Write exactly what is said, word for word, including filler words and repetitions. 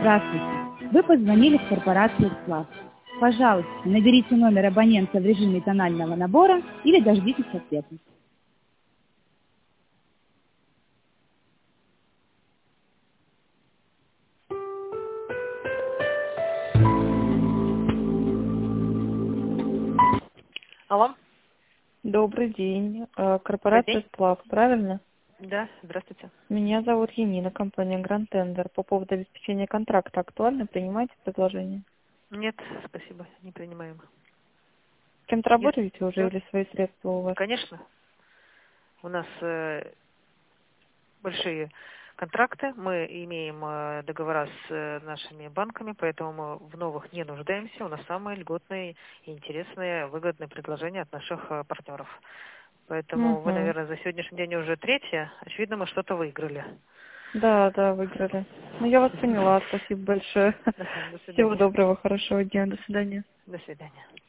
Здравствуйте. Вы позвонили в корпорацию «Сплав». Пожалуйста, наберите номер абонента в режиме тонального набора или дождитесь ответа. Алло. Добрый день. Э, Добрый Корпорация день. «Сплав», правильно? Да, здравствуйте. Меня зовут Енина, компания Grand Tender. По поводу обеспечения контракта актуально? Принимаете предложение? Нет, спасибо, не принимаем. С кем-то Нет, работаете уже все, или свои средства у вас? конечно. У нас э, большие контракты, мы имеем э, договора с э, нашими банками, поэтому мы в новых не нуждаемся. У нас самые льготные, интересные, выгодные предложения от наших э, партнеров. Поэтому вы, Угу. наверное, за сегодняшний день уже третья. Очевидно, мы что-то выиграли. Да, да, выиграли. Ну, я вас поняла. Спасибо большое. Ага, до Всего свидания. доброго, хорошего дня. До свидания. До свидания.